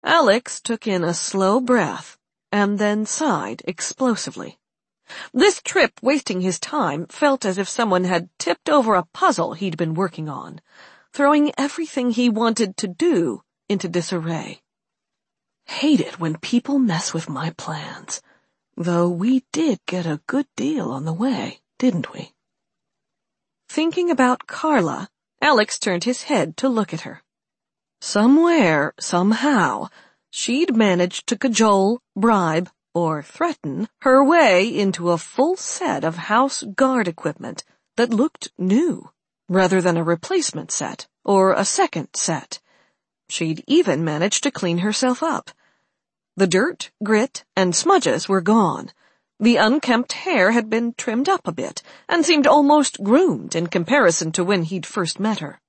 Alex took in a slow breath and then sighed explosively. This trip wasting his time felt as if someone had tipped over a puzzle he'd been working on, throwing everything he wanted to do into disarray. Hate it when people mess with my plans, though we did get a good deal on the way, didn't we? Thinking about Carla, Alex turned his head to look at her. Somewhere, somehow, she'd managed to cajole, bribe, or threaten her way into a full set of house guard equipment that looked new, rather than a replacement set or a second set. She'd even managed to clean herself up. The dirt, grit, and smudges were gone. The unkempt hair had been trimmed up a bit and seemed almost groomed in comparison to when he'd first met her.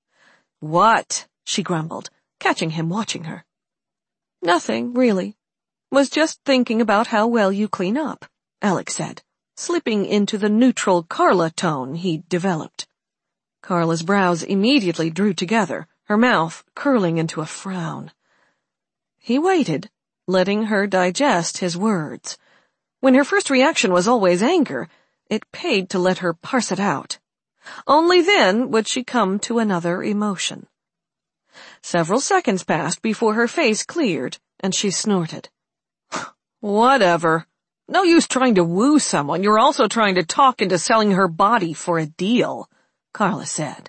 "What?" she grumbled, catching him watching her. "Nothing, really. Was just thinking about how well you clean up," Alex said, slipping into the neutral Carla tone he'd developed. Carla's brows immediately drew together, her mouth curling into a frown. He waited, letting her digest his words. When her first reaction was always anger, it paid to let her parse it out. Only then would she come to another emotion. Several seconds passed before her face cleared, and she snorted. "Whatever. No use trying to woo someone. You're also trying to talk into selling her body for a deal," Carla said.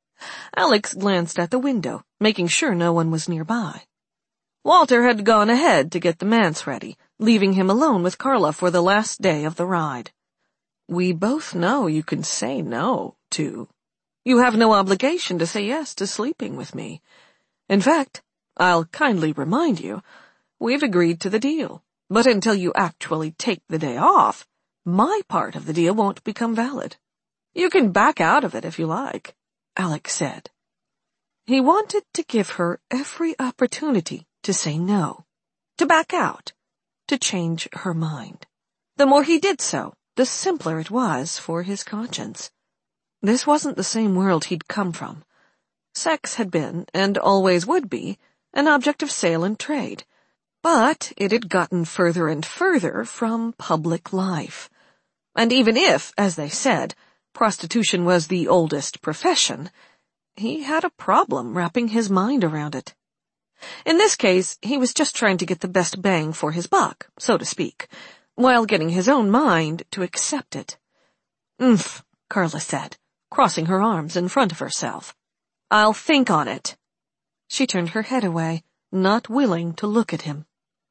Alex glanced at the window, making sure no one was nearby. Walter had gone ahead to get the manse ready, leaving him alone with Carla for the last day of the ride. "We both know you can say no, too. You have no obligation to say yes to sleeping with me. In fact, I'll kindly remind you, we've agreed to the deal, but until you actually take the day off, my part of the deal won't become valid. You can back out of it if you like," Alex said. He wanted to give her every opportunity to say no, to back out, to change her mind. The more he did so, the simpler it was for his conscience. This wasn't the same world he'd come from. Sex had been, and always would be, an object of sale and trade, but it had gotten further and further from public life. And even if, as they said, prostitution was the oldest profession, he had a problem wrapping his mind around it. In this case, he was just trying to get the best bang for his buck, so to speak, while getting his own mind to accept it. "Oomph," Carla said, crossing her arms in front of herself. "I'll think on it." She turned her head away, not willing to look at him.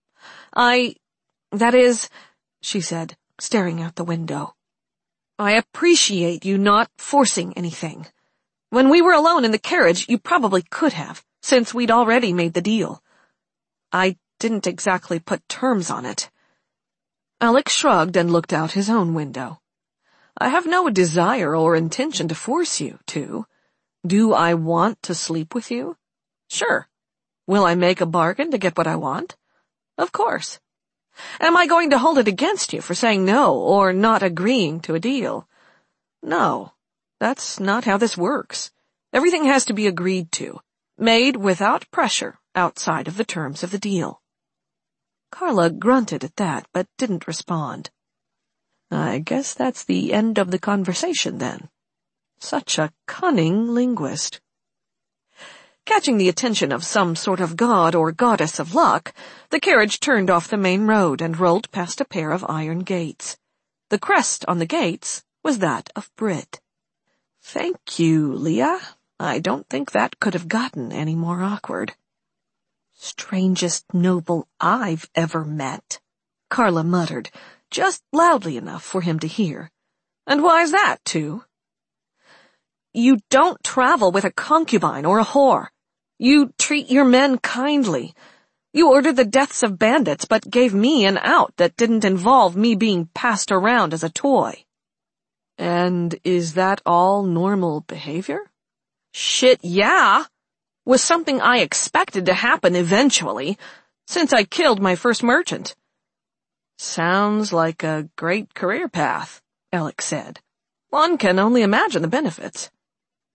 That is," she said, staring out the window. "I appreciate you not forcing anything. When we were alone in the carriage, you probably could have, since we'd already made the deal. I didn't exactly put terms on it." Alex shrugged and looked out his own window. "I have no desire or intention to force you to. Do I want to sleep with you? Sure. Will I make a bargain to get what I want? Of course. Am I going to hold it against you for saying no or not agreeing to a deal? No, that's not how this works. Everything has to be agreed to, made without pressure outside of the terms of the deal." Carla grunted at that, but didn't respond. "I guess that's the end of the conversation, then." Such a cunning linguist. Catching the attention of some sort of god or goddess of luck, the carriage turned off the main road and rolled past a pair of iron gates. The crest on the gates was that of Brit. "Thank you, Leah. I don't think that could have gotten any more awkward." "Strangest noble I've ever met," Carla muttered, just loudly enough for him to hear. "And why's that, too?" "You don't travel with a concubine or a whore. You treat your men kindly. You ordered the deaths of bandits, but gave me an out that didn't involve me being passed around as a toy." "And is that all normal behavior?" "Shit, yeah. Was something I expected to happen eventually, since I killed my first merchant." "Sounds like a great career path," Alex said. "One can only imagine the benefits."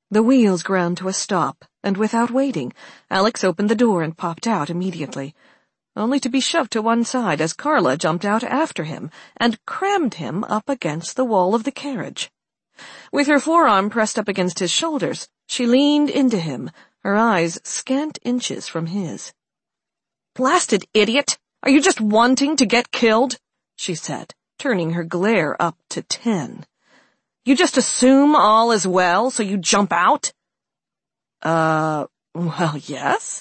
The wheels ground to a stop, and without waiting, Alex opened the door and popped out immediately, only to be shoved to one side as Carla jumped out after him and crammed him up against the wall of the carriage. With her forearm pressed up against his shoulders, she leaned into him, her eyes scant inches from his. "Blasted idiot! Are you just wanting to get killed?" she said, turning her glare up to 10. "You just assume all is well, so you jump out?" Well, yes.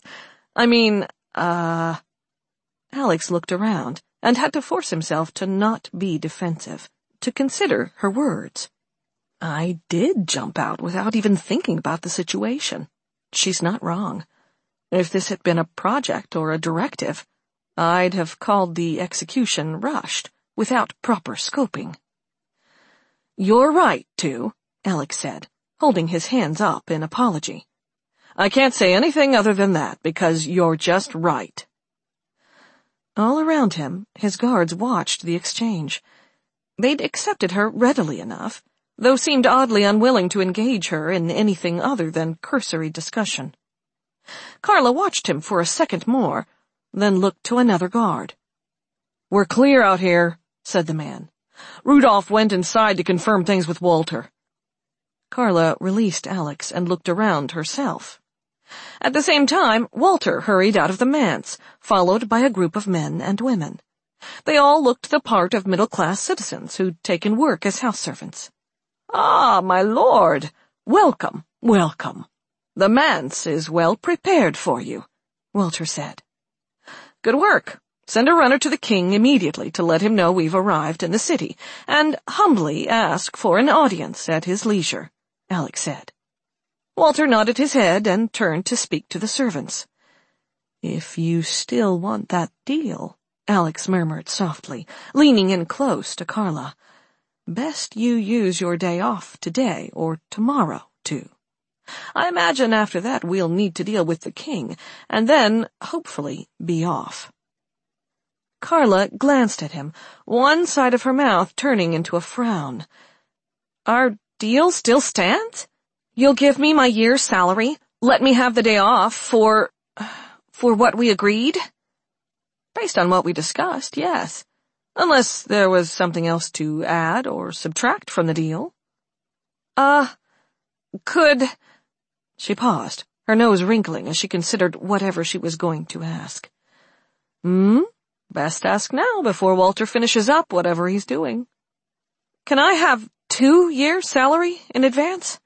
Alex looked around and had to force himself to not be defensive, to consider her words. "I did jump out without even thinking about the situation. She's not wrong. If this had been a project or a directive, I'd have called the execution rushed, without proper scoping." "You're right, too," Alex said, holding his hands up in apology. "I can't say anything other than that, because you're just right." All around him, his guards watched the exchange. They'd accepted her readily enough, though seemed oddly unwilling to engage her in anything other than cursory discussion. Carla watched him for a second more, then looked to another guard. "We're clear out here," said the man. "Rudolph went inside to confirm things with Walter." Carla released Alex and looked around herself. At the same time, Walter hurried out of the manse, followed by a group of men and women. They all looked the part of middle-class citizens who'd taken work as house servants. "Ah, my lord! Welcome, welcome. The manse is well prepared for you," Walter said. "Good work. Send a runner to the king immediately to let him know we've arrived in the city, and humbly ask for an audience at his leisure," Alex said. Walter nodded his head and turned to speak to the servants. "If you still want that deal," Alex murmured softly, leaning in close to Carla, "best you use your day off today or tomorrow, too. I imagine after that we'll need to deal with the king, and then, hopefully, be off." Carla glanced at him, one side of her mouth turning into a frown. "Our deal still stands? You'll give me my year's salary, let me have the day off for what we agreed?" "Based on what we discussed, yes. Unless there was something else to add or subtract from the deal." Could—" She paused, her nose wrinkling as she considered whatever she was going to ask. Best ask now before Walter finishes up whatever he's doing." "Can I have 2 years' salary in advance?"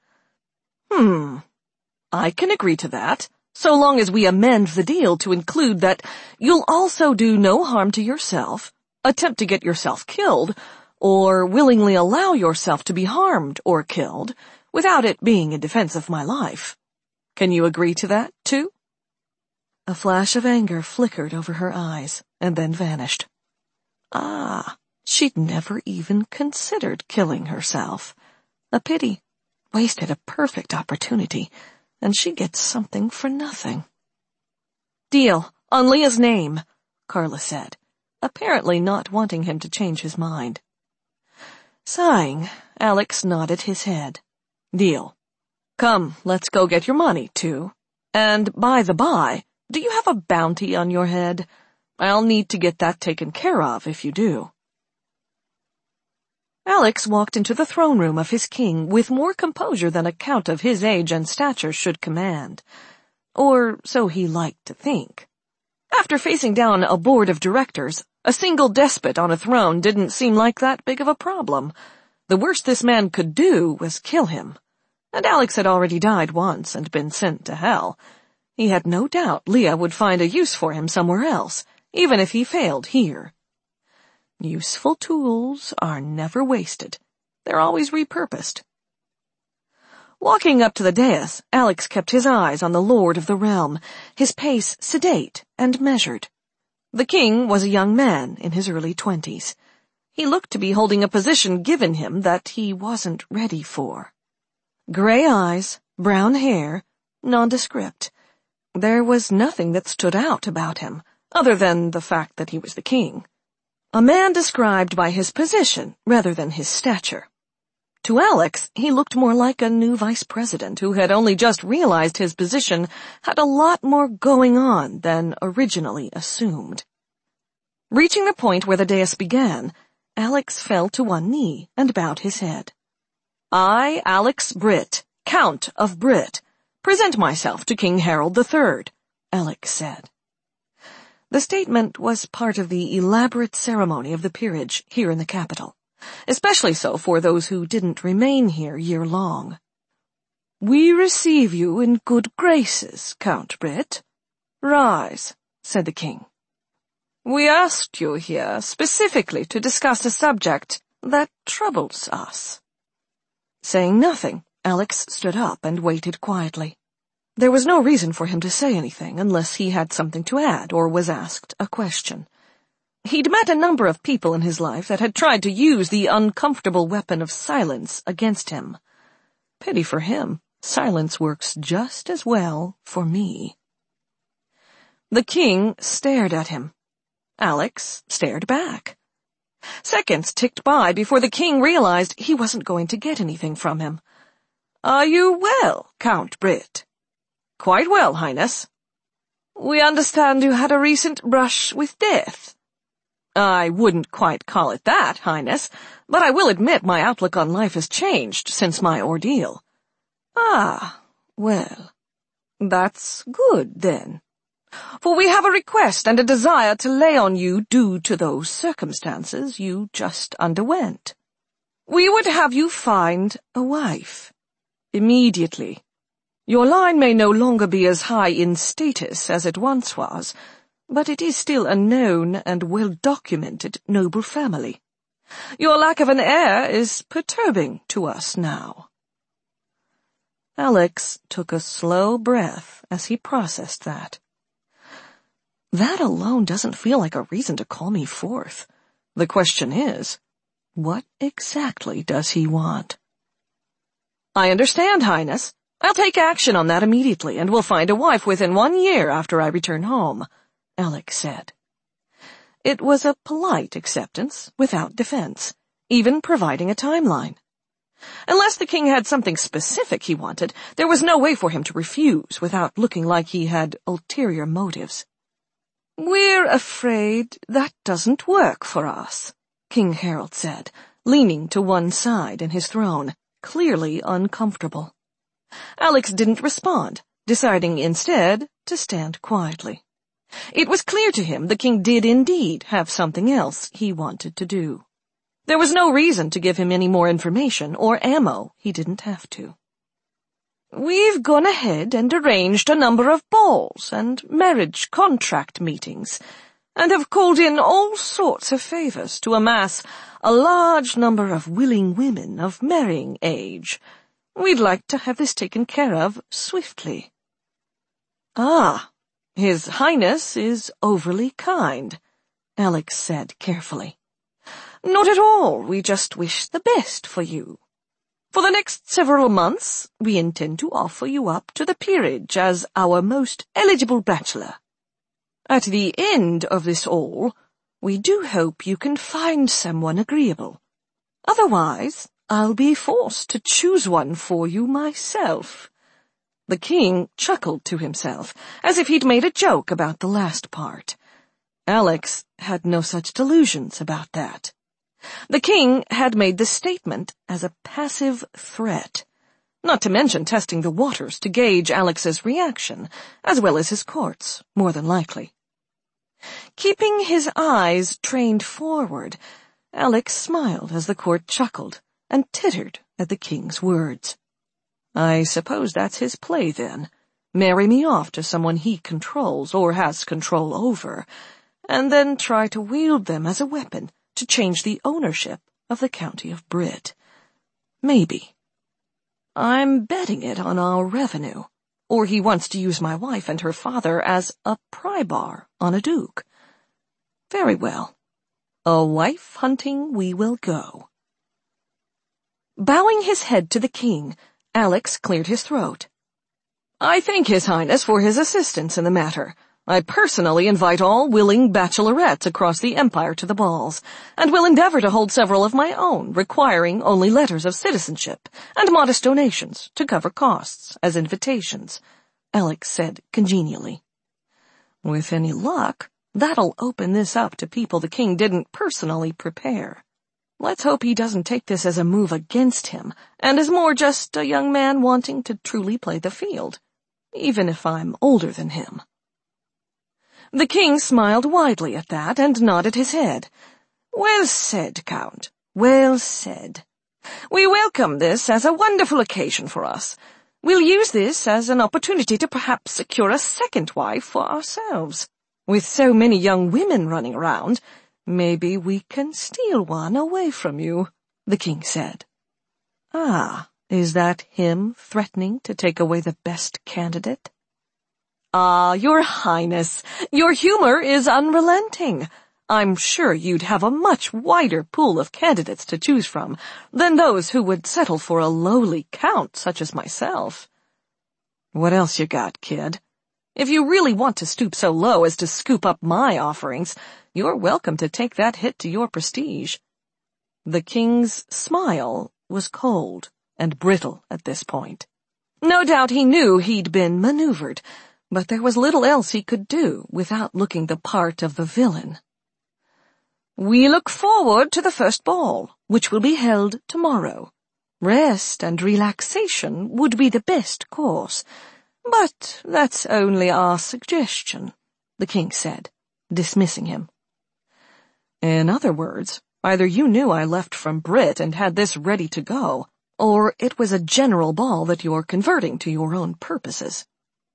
I can agree to that, so long as we amend the deal to include that you'll also do no harm to yourself, attempt to get yourself killed, or willingly allow yourself to be harmed or killed without it being in defense of my life. Can you agree to that, too?" A flash of anger flickered over her eyes and then vanished. She'd never even considered killing herself. A pity. Wasted a perfect opportunity, and she gets something for nothing. "Deal, on Leah's name," Carla said, apparently not wanting him to change his mind. Sighing, Alex nodded his head. "Deal. Come, let's go get your money, too. And by the by, do you have a bounty on your head? I'll need to get that taken care of if you do." Alex walked into the throne room of his king with more composure than a count of his age and stature should command. Or so he liked to think. After facing down a board of directors, a single despot on a throne didn't seem like that big of a problem. The worst this man could do was kill him. And Alex had already died once and been sent to hell. He had no doubt Leah would find a use for him somewhere else, even if he failed here. Useful tools are never wasted. They're always repurposed. Walking up to the dais, Alex kept his eyes on the lord of the realm, his pace sedate and measured. The king was a young man in his early 20s. He looked to be holding a position given him that he wasn't ready for. Gray eyes, brown hair, nondescript. There was nothing that stood out about him, other than the fact that he was the king. A man described by his position rather than his stature. To Alex, he looked more like a new vice president who had only just realized his position had a lot more going on than originally assumed. Reaching the point where the dais began, Alex fell to one knee and bowed his head. I, Alex Britt, Count of Britt, present myself to King Harold III, Alex said. The statement was part of the elaborate ceremony of the peerage here in the capital, especially so for those who didn't remain here year-long. We receive you in good graces, Count Britt. Rise, said the king. We asked you here specifically to discuss a subject that troubles us. Saying nothing, Alex stood up and waited quietly. There was no reason for him to say anything unless he had something to add or was asked a question. He'd met a number of people in his life that had tried to use the uncomfortable weapon of silence against him. Pity for him, silence works just as well for me. The king stared at him. Alex stared back. Seconds ticked by before the king realized he wasn't going to get anything from him. Are you well, Count Britt? Quite well, Highness. We understand you had a recent brush with death. I wouldn't quite call it that, Highness, but I will admit my outlook on life has changed since my ordeal. Ah, well, that's good then. For we have a request and a desire to lay on you due to those circumstances you just underwent. We would have you find a wife. Immediately. Your line may no longer be as high in status as it once was, but it is still a known and well-documented noble family. Your lack of an heir is perturbing to us now. Alex took a slow breath as he processed that. That alone doesn't feel like a reason to call me forth. The question is, what exactly does he want? I understand, Highness. I'll take action on that immediately, and we'll find a wife within 1 year after I return home, Alex said. It was a polite acceptance, without defense, even providing a timeline. Unless the king had something specific he wanted, there was no way for him to refuse without looking like he had ulterior motives. We're afraid that doesn't work for us, King Harold said, leaning to one side in his throne, clearly uncomfortable. Alex didn't respond, deciding instead to stand quietly. It was clear to him the king did indeed have something else he wanted to do. There was no reason to give him any more information or ammo he didn't have to. We've gone ahead and arranged a number of balls and marriage contract meetings, and have called in all sorts of favors to amass a large number of willing women of marrying age. We'd like to have this taken care of swiftly. Ah, His Highness is overly kind, Alex said carefully. Not at all, we just wish the best for you. For the next several months, we intend to offer you up to the peerage as our most eligible bachelor. At the end of this all, we do hope you can find someone agreeable. Otherwise, I'll be forced to choose one for you myself. The king chuckled to himself, as if he'd made a joke about the last part. Alex had no such delusions about that. The king had made the statement as a passive threat, not to mention testing the waters to gauge Alex's reaction, as well as his court's, more than likely. Keeping his eyes trained forward, Alex smiled as the court chuckled and tittered at the king's words. I suppose that's his play, then. Marry me off to someone he controls or has control over, and then try to wield them as a weapon to change the ownership of the county of Britt. Maybe. I'm betting it on our revenue. Or he wants to use my wife and her father as a pry bar on a duke. Very well. A wife hunting we will go. Bowing his head to the king, Alex cleared his throat. I thank His Highness for his assistance in the matter. I personally invite all willing bachelorettes across the empire to the balls, and will endeavor to hold several of my own, requiring only letters of citizenship and modest donations to cover costs as invitations, Alex said congenially. With any luck, that'll open this up to people the king didn't personally prepare. Let's hope he doesn't take this as a move against him, and is more just a young man wanting to truly play the field, even if I'm older than him. The king smiled widely at that and nodded his head. Well said, Count. Well said. We welcome this as a wonderful occasion for us. We'll use this as an opportunity to perhaps secure a second wife for ourselves. With so many young women running around, maybe we can steal one away from you, the king said. Ah, is that him threatening to take away the best candidate? Ah, Your Highness, your humor is unrelenting. I'm sure you'd have a much wider pool of candidates to choose from than those who would settle for a lowly count such as myself. What else you got, kid? If you really want to stoop so low as to scoop up my offerings, you're welcome to take that hit to your prestige. The king's smile was cold and brittle at this point. No doubt he knew he'd been maneuvered, but there was little else he could do without looking the part of the villain. We look forward to the first ball, which will be held tomorrow. Rest and relaxation would be the best course, but that's only our suggestion, the king said, dismissing him. In other words, either you knew I left from Brit and had this ready to go, or it was a general ball that you're converting to your own purposes.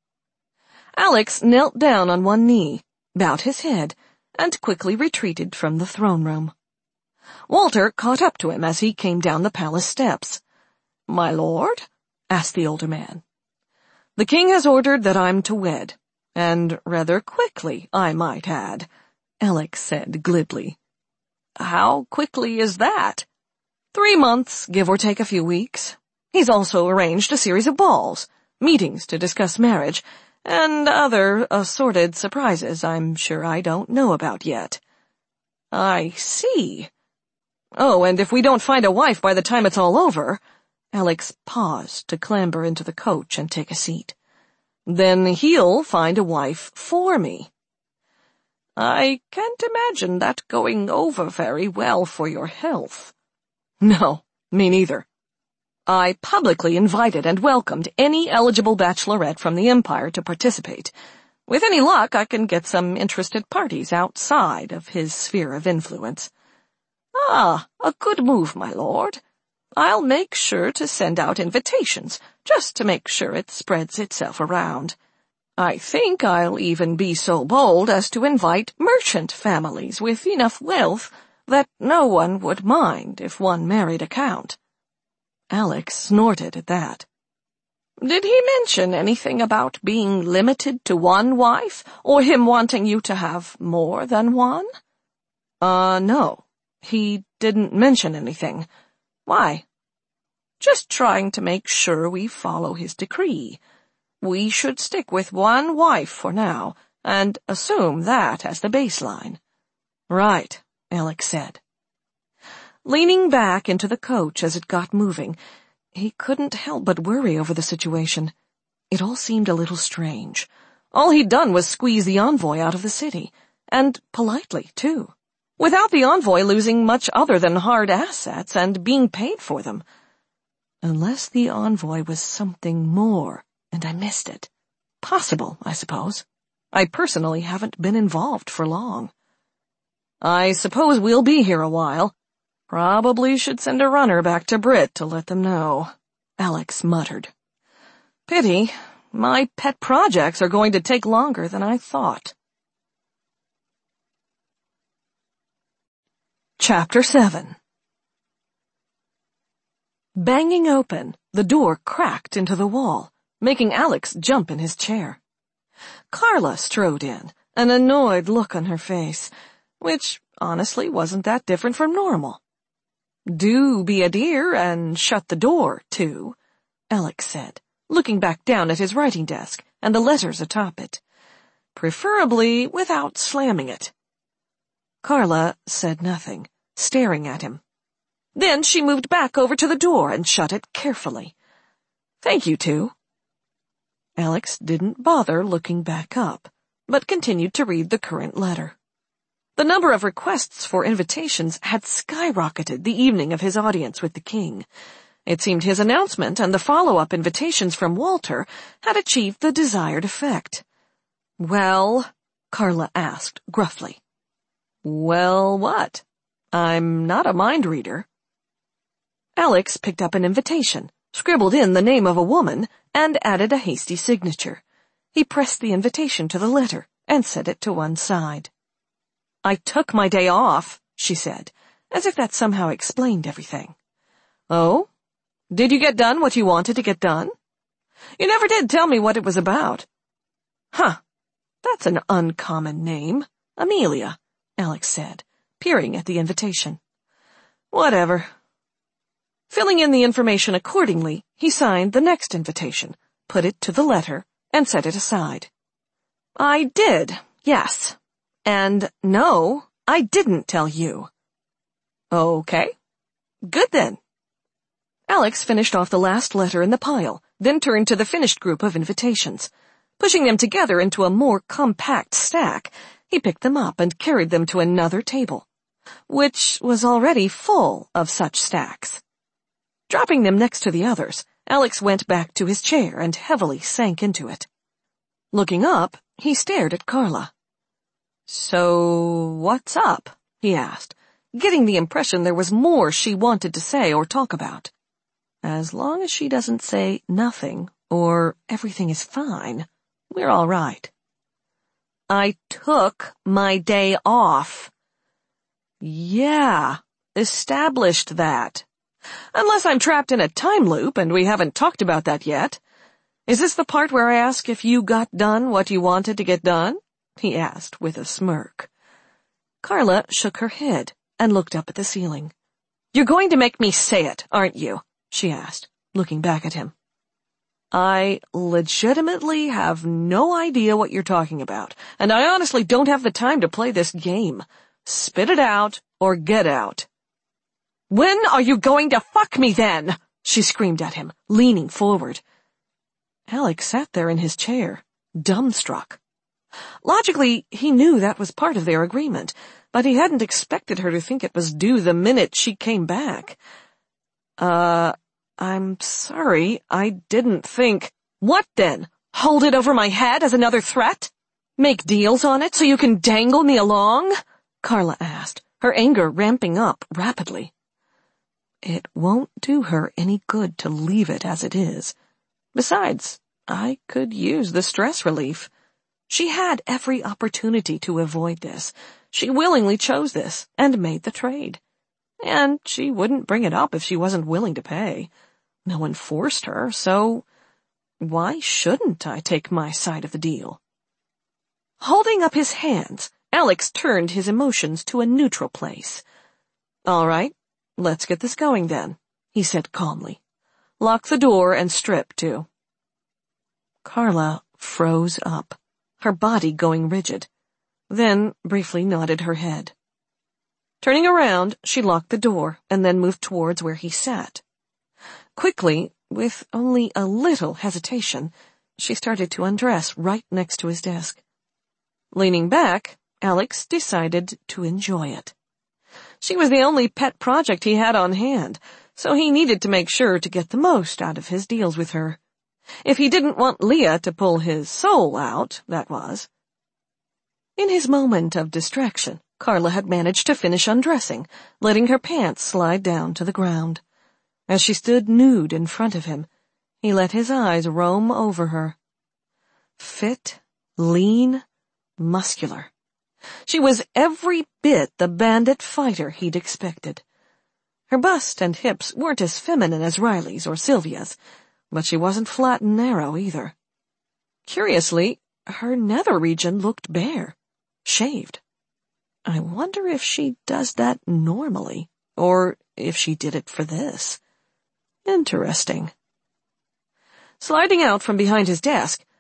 Alex knelt down on one knee, bowed his head, and quickly retreated from the throne room. Walter caught up to him as he came down the palace steps. My lord? Asked the older man. The king has ordered that I'm to wed, and rather quickly, I might add, Alex said glibly. How quickly is that? 3 months, give or take a few weeks. He's also arranged a series of balls, meetings to discuss marriage, and other assorted surprises I'm sure I don't know about yet. I see. Oh, and if we don't find a wife by the time it's all over, Alex paused to clamber into the coach and take a seat. Then he'll find a wife for me. I can't imagine that going over very well for your health. No, me neither. I publicly invited and welcomed any eligible bachelorette from the Empire to participate. With any luck, I can get some interested parties outside of his sphere of influence. Ah, a good move, my lord. I'll make sure to send out invitations, just to make sure it spreads itself around. I think I'll even be so bold as to invite merchant families with enough wealth that no one would mind if one married a count. Alex snorted at that. Did he mention anything about being limited to one wife, or him wanting you to have more than one? No. He didn't mention anything. Why? Just trying to make sure we follow his decree. We should stick with one wife for now, and assume that as the baseline. Right, Alex said. Leaning back into the coach as it got moving, he couldn't help but worry over the situation. It all seemed a little strange. All he'd done was squeeze the envoy out of the city, and politely, too, without the envoy losing much other than hard assets and being paid for them. Unless the envoy was something more, and I missed it. Possible, I suppose. I personally haven't been involved for long. I suppose we'll be here a while. Probably should send a runner back to Brit to let them know, Alex muttered. Pity. My pet projects are going to take longer than I thought. Chapter 7. Banging open, the door cracked into the wall, making Alex jump in his chair. Carla strode in, an annoyed look on her face, which honestly wasn't that different from normal. Do be a dear and shut the door, too, Alex said, looking back down at his writing desk and the letters atop it. preferably without slamming it. Carla said nothing, staring at him. Then she moved back over to the door and shut it carefully. "Thank you, two." Alex didn't bother looking back up, but continued to read the current letter. The number of requests for invitations had skyrocketed the evening of his audience with the king. It seemed his announcement and the follow-up invitations from Walter had achieved the desired effect. "Well?" Carla asked gruffly. "Well, what? I'm not a mind reader." Alex picked up an invitation, scribbled in the name of a woman, and added a hasty signature. He pressed the invitation to the letter and set it to one side. "I took my day off," she said, as if that somehow explained everything. "Oh? Did you get done what you wanted to get done? You never did tell me what it was about." "Huh. That's an uncommon name. Amelia," Alex said, peering at the invitation. "Whatever." Filling in the information accordingly, he signed the next invitation, put it to the letter, and set it aside. "I did, yes. And no, I didn't tell you." "Okay. Good then." Alex finished off the last letter in the pile, then turned to the finished group of invitations. Pushing them together into a more compact stack, he picked them up and carried them to another table, which was already full of such stacks. Dropping them next to the others, Alex went back to his chair and heavily sank into it. Looking up, he stared at Carla. "So, what's up?" he asked, getting the impression there was more she wanted to say or talk about. As long as she doesn't say nothing or everything is fine, we're all right. "I took my day off." "Yeah, established that. Unless I'm trapped in a time loop and we haven't talked about that yet. Is this the part where I ask if you got done what you wanted to get done?" he asked with a smirk. Carla shook her head and looked up at the ceiling. "You're going to make me say it, aren't you?" she asked, looking back at him. "I legitimately have no idea what you're talking about, and I honestly don't have the time to play this game. Spit it out or get out." "When are you going to fuck me then?" she screamed at him, leaning forward. Alex sat there in his chair, dumbstruck. Logically, he knew that was part of their agreement, but he hadn't expected her to think it was due the minute she came back. I'm sorry, I didn't think." "What then? Hold it over my head as another threat? Make deals on it so you can dangle me along?" Carla asked, her anger ramping up rapidly. It won't do her any good to leave it as it is. Besides, I could use the stress relief. She had every opportunity to avoid this. She willingly chose this and made the trade. And she wouldn't bring it up if she wasn't willing to pay. No one forced her, so why shouldn't I take my side of the deal? Holding up his hands, Alex turned his emotions to a neutral place. "All right, let's get this going then," he said calmly. "Lock the door and strip, too." Carla froze up, her body going rigid, then briefly nodded her head. Turning around, she locked the door and then moved towards where he sat. Quickly, with only a little hesitation, she started to undress right next to his desk. Leaning back, Alex decided to enjoy it. She was the only pet project he had on hand, so he needed to make sure to get the most out of his deals with her. If he didn't want Leah to pull his soul out, that was. In his moment of distraction, Carla had managed to finish undressing, letting her pants slide down to the ground. As she stood nude in front of him, he let his eyes roam over her. Fit, lean, muscular. She was every bit the bandit fighter he'd expected. Her bust and hips weren't as feminine as Riley's or Sylvia's, but she wasn't flat and narrow either. Curiously, her nether region looked bare, shaved. I wonder if she does that normally, or if she did it for this. Interesting. Sliding out from behind his desk,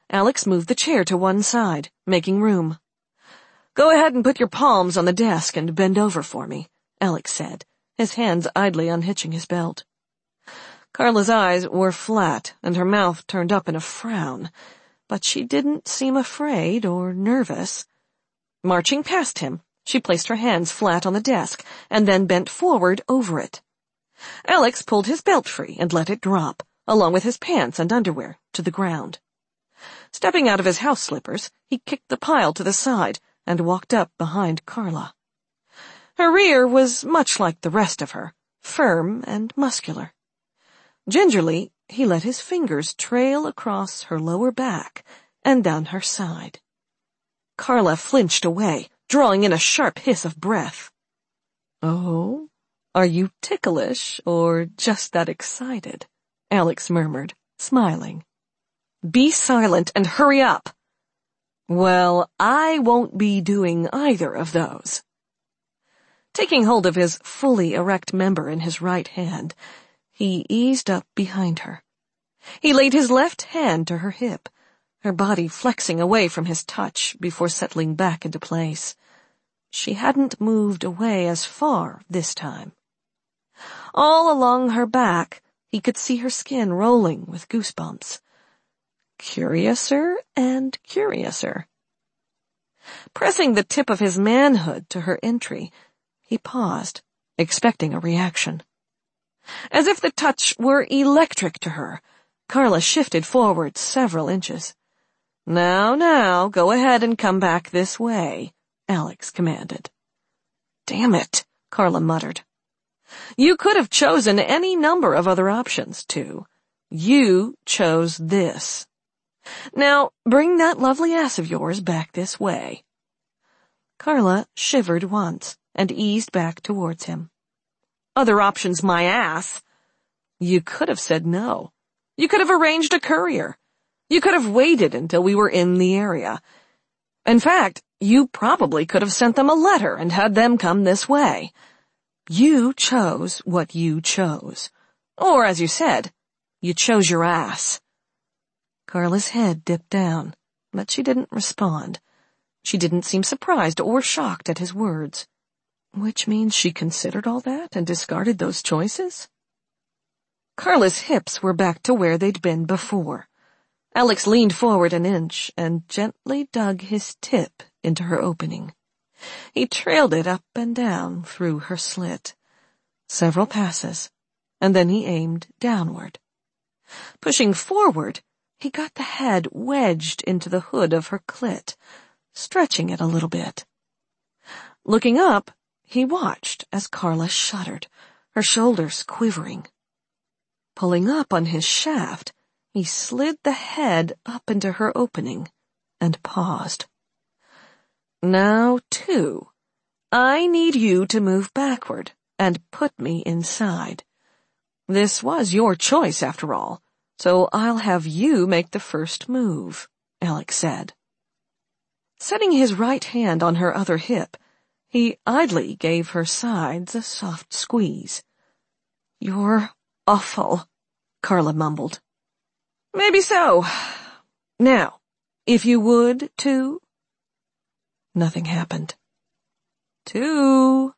Alex moved the chair to one side, making room. "Go ahead and put your palms on the desk and bend over for me," Alex said, his hands idly unhitching his belt. Carla's eyes were flat and her mouth turned up in a frown, but she didn't seem afraid or nervous. Marching past him, she placed her hands flat on the desk and then bent forward over it. Alex pulled his belt free and let it drop, along with his pants and underwear, to the ground. Stepping out of his house slippers, he kicked the pile to the side and walked up behind Carla. Her rear was much like the rest of her, firm and muscular. Gingerly, he let his fingers trail across her lower back and down her side. Carla flinched away, drawing in a sharp hiss of breath. "Oh, are you ticklish or just that excited?" Alex murmured, smiling. "Be silent and hurry up." "Well, I won't be doing either of those." Taking hold of his fully erect member in his right hand, he eased up behind her. He laid his left hand to her hip, her body flexing away from his touch before settling back into place. She hadn't moved away as far this time. All along her back, he could see her skin rolling with goosebumps. Curiouser and curiouser. Pressing the tip of his manhood to her entry, he paused, expecting a reaction. As if the touch were electric to her, Carla shifted forward several inches. Now, go ahead and come back this way," Alex commanded. "Damn it," Carla muttered. "You could have chosen any number of other options, too. You chose this. Now, bring that lovely ass of yours back this way." Carla shivered once and eased back towards him. "Other options, my ass." "You could have said no. You could have arranged a courier. You could have waited until we were in the area. In fact, you probably could have sent them a letter and had them come this way. You chose what you chose. Or, as you said, you chose your ass." Carla's head dipped down, but she didn't respond. She didn't seem surprised or shocked at his words. Which means she considered all that and discarded those choices? Carla's hips were back to where they'd been before. Alex leaned forward an inch and gently dug his tip into her opening. He trailed it up and down through her slit. Several passes, and then he aimed downward. Pushing forward, he got the head wedged into the hood of her clit, stretching it a little bit. Looking up, he watched as Carla shuddered, her shoulders quivering. Pulling up on his shaft, he slid the head up into her opening and paused. "Now, too, I need you to move backward and put me inside. This was your choice, after all, so I'll have you make the first move," Alex said. Setting his right hand on her other hip, he idly gave her sides a soft squeeze. "You're awful," Carla mumbled. "Maybe so. Now, if you would, too." Nothing happened. "Two."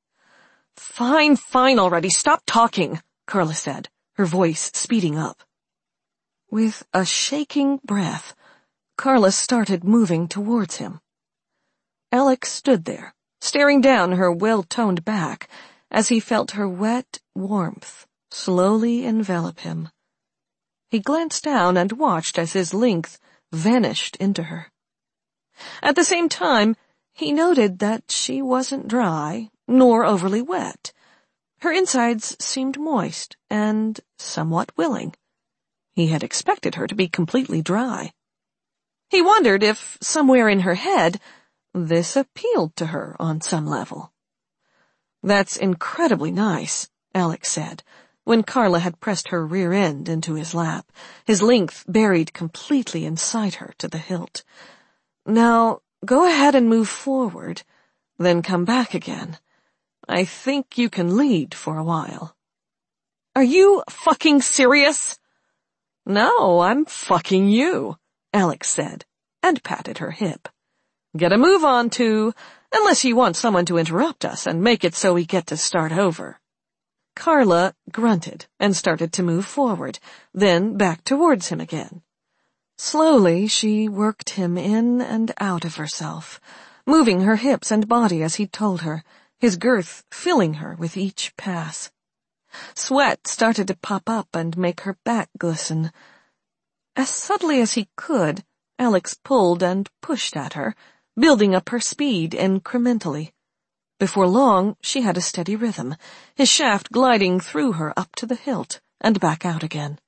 Fine already, stop talking," Carla said, her voice speeding up. With a shaking breath, Carla started moving towards him. Alex stood there, staring down her well-toned back as he felt her wet warmth slowly envelop him. He glanced down and watched as his length vanished into her. At the same time, he noted that she wasn't dry, nor overly wet. Her insides seemed moist and somewhat willing. He had expected her to be completely dry. He wondered if, somewhere in her head, this appealed to her on some level. "That's incredibly nice," Alex said, when Carla had pressed her rear end into his lap, his length buried completely inside her to the hilt. "Now, go ahead and move forward, then come back again. I think you can lead for a while." "Are you fucking serious?" "No, I'm fucking you," Alex said, and patted her hip. Get a move on, too, unless you want someone to interrupt us and make it so we get to start over. Carla grunted and started to move forward, then back towards him again. Slowly, she worked him in and out of herself, moving her hips and body as he'd told her, his girth filling her with each pass. Sweat started to pop up and make her back glisten. As subtly as he could, Alex pulled and pushed at her, building up her speed incrementally. Before long, she had a steady rhythm, his shaft gliding through her up to the hilt and back out again.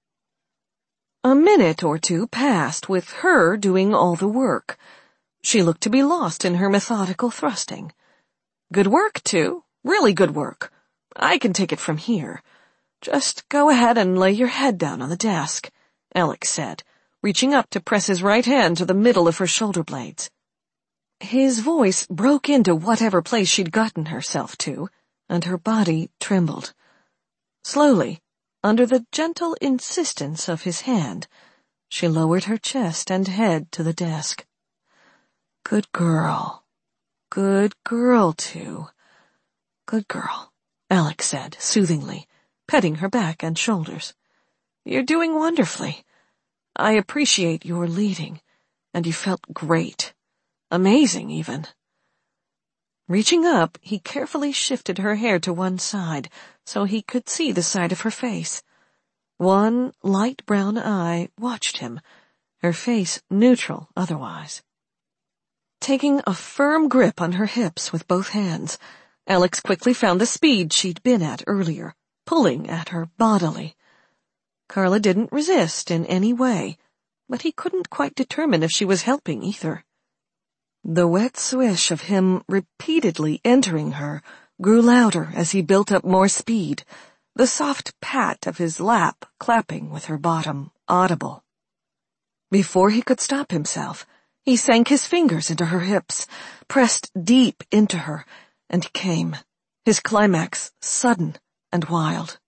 A minute or two passed with her doing all the work. She looked to be lost in her methodical thrusting. Good work, too. Really good work. I can take it from here. Just go ahead and lay your head down on the desk, Alex said, reaching up to press his right hand to the middle of her shoulder blades. His voice broke into whatever place she'd gotten herself to, and her body trembled. Slowly, under the gentle insistence of his hand, she lowered her chest and head to the desk. Good girl. Good girl, too. Good girl, Alex said soothingly, petting her back and shoulders. You're doing wonderfully. I appreciate your leading, and you felt great. Amazing, even. Reaching up, he carefully shifted her hair to one side so he could see the side of her face. One light brown eye watched him, her face neutral otherwise. Taking a firm grip on her hips with both hands, Alex quickly found the speed she'd been at earlier, pulling at her bodily. Carla didn't resist in any way, but he couldn't quite determine if she was helping either. The wet swish of him repeatedly entering her grew louder as he built up more speed, the soft pat of his lap clapping with her bottom audible. Before he could stop himself, he sank his fingers into her hips, pressed deep into her, and came, his climax sudden and wild.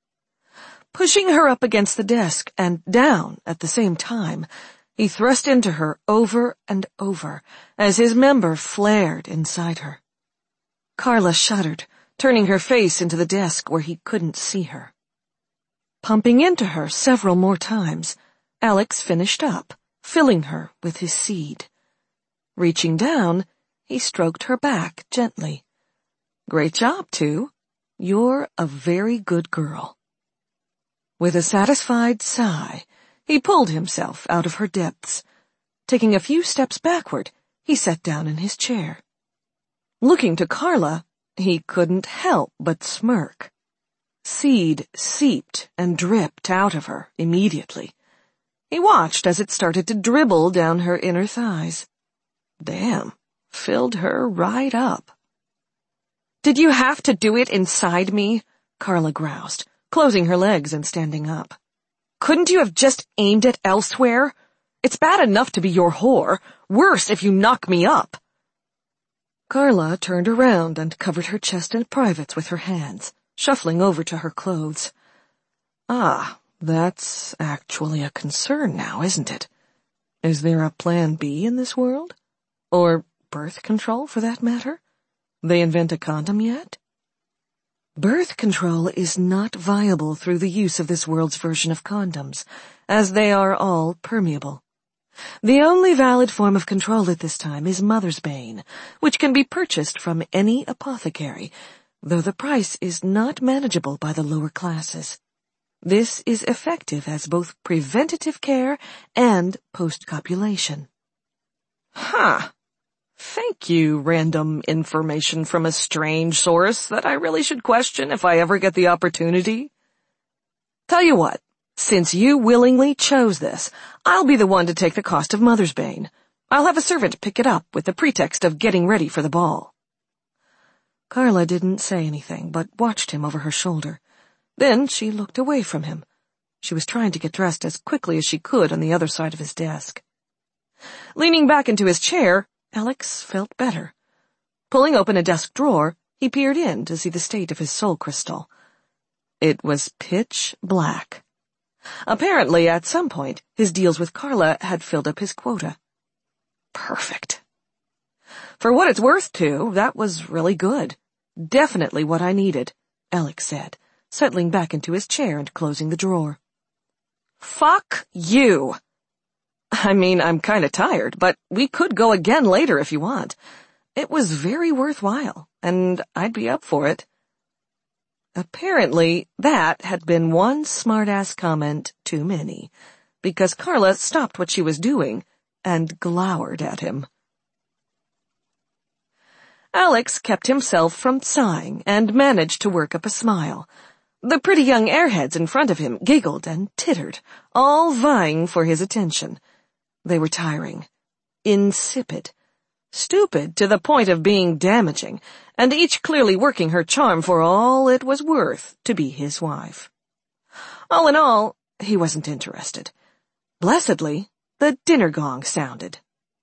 Pushing her up against the desk and down at the same time, he thrust into her over and over as his member flared inside her. Carla shuddered, turning her face into the desk where he couldn't see her. Pumping into her several more times, Alex finished up, filling her with his seed. Reaching down, he stroked her back gently. Great job, too. You're a very good girl. With a satisfied sigh, he pulled himself out of her depths. Taking a few steps backward, he sat down in his chair. Looking to Carla, he couldn't help but smirk. Seed seeped and dripped out of her immediately. He watched as it started to dribble down her inner thighs. Damn, filled her right up. Did you have to do it inside me? Carla groused, closing her legs and standing up. Couldn't you have just aimed it elsewhere? It's bad enough to be your whore, worse if you knock me up. Carla turned around and covered her chest and privates with her hands, shuffling over to her clothes. Ah, that's actually a concern now, isn't it? Is there a plan B in this world? Or birth control, for that matter? They invent a condom yet? Birth control is not viable through the use of this world's version of condoms, as they are all permeable. The only valid form of control at this time is Mother's Bane, which can be purchased from any apothecary, though the price is not manageable by the lower classes. This is effective as both preventative care and post-copulation. Huh. Thank you, random information from a strange source that I really should question if I ever get the opportunity. Tell you what, since you willingly chose this, I'll be the one to take the cost of Mother's Bane. I'll have a servant pick it up with the pretext of getting ready for the ball. Carla didn't say anything, but watched him over her shoulder. Then she looked away from him. She was trying to get dressed as quickly as she could on the other side of his desk. Leaning back into his chair, Alex felt better. Pulling open a desk drawer, he peered in to see the state of his soul crystal. It was pitch black. Apparently, at some point, his deals with Carla had filled up his quota. Perfect. For what it's worth, too, that was really good. Definitely what I needed, Alex said, settling back into his chair and closing the drawer. Fuck you! I mean, I'm kinda tired, but we could go again later if you want. It was very worthwhile, and I'd be up for it. Apparently, that had been one smart-ass comment too many, because Carla stopped what she was doing and glowered at him. Alex kept himself from sighing and managed to work up a smile. The pretty young airheads in front of him giggled and tittered, all vying for his attention. They were tiring, insipid, stupid to the point of being damaging, and each clearly working her charm for all it was worth to be his wife. All in all, he wasn't interested. Blessedly, the dinner gong sounded.